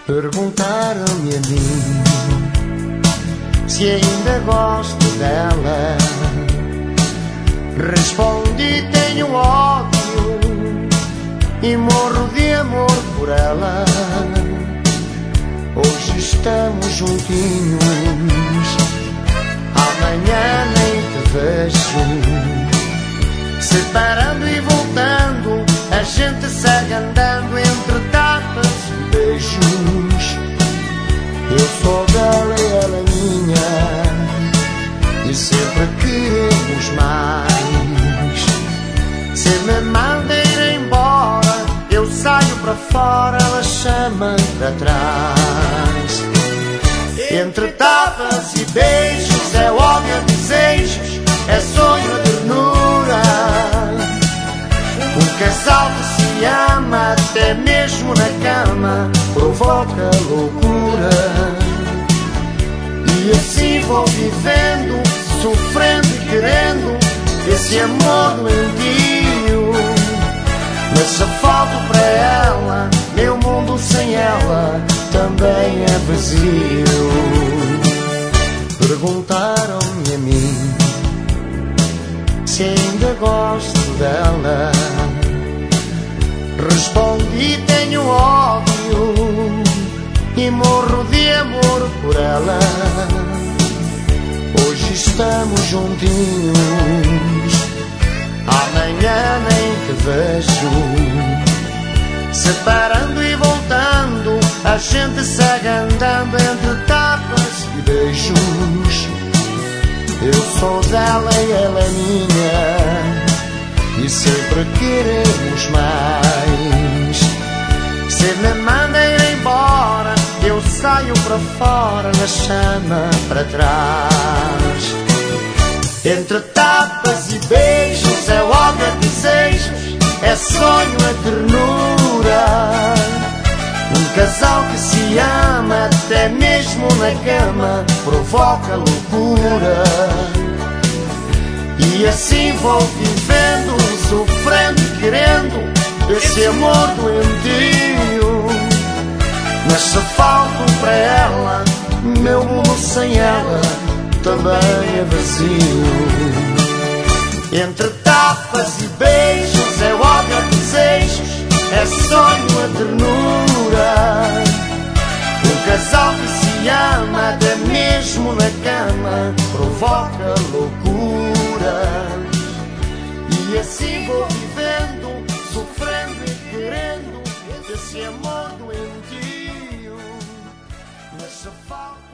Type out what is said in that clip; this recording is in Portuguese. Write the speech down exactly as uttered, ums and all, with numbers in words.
Perguntaram-me a mim se ainda gosto dela. Respondi: tenho ódio e morro de amor por ela. Hoje estamos juntinhos, amanhã nem te vejo. Separando e voltando, a gente segue andando entre tapas e beijos. Eu sou dela e ela é minha, e sempre queremos mais. Se me manda ir embora, eu saio para fora, ela chama para trás. Entre tapas e beijos é ódio, é desejos, é sonho, é ternura. Um casal que se ama até mesmo na cama provoca loucura. E assim vou vivendo, sofrendo e querendo esse amor doentio. Mas se falto para ela, meu mundo sem ela também é vazio. Perguntaram-me a mim se ainda gosto dela. Respondi: tenho ódio e morro de amor por ela. Hoje estamos juntinhos, amanhã nem te vejo. Separando e voltando, a gente segue andando entre tapas e beijos. Eu sou dela e ela é minha, e sempre queremos mais. Se me manda ir embora, eu saio para fora, na chama para trás. Entre tapas e beijos é ódio, é desejos, é sonho, é ternura. Um casal que se ama até mesmo na cama provoca loucura. E assim vou vivendo, sofrendo e querendo esse amor doentio. Mas se falto para ela, meu mundo sem ela também é vazio. Entre tapas e beijos é ódio, é desejos, é sonho, é ternura. Um casal que se ama até mesmo na cama provoca loucura. E assim vou vivendo, sofrendo e querendo esse amor doentio. Mas se falta